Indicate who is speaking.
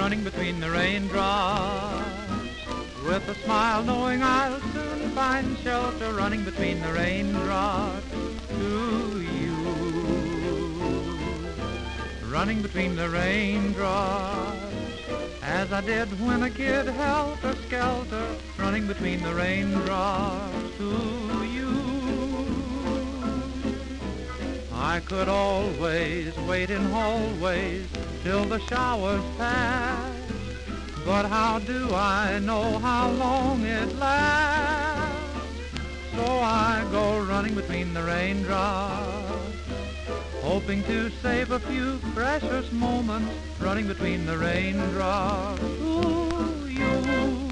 Speaker 1: running between the raindrops. With a smile knowing I'll soon find shelter, running between the raindrops to you. Running between the raindrops, as I did when a kid helter-skelter, running between the raindrops to you. I could always wait in hallways till the showers pass, but how do I know how long it lasts? So I go running between the raindrops, hoping to save a few precious moments, running between the raindrops to you.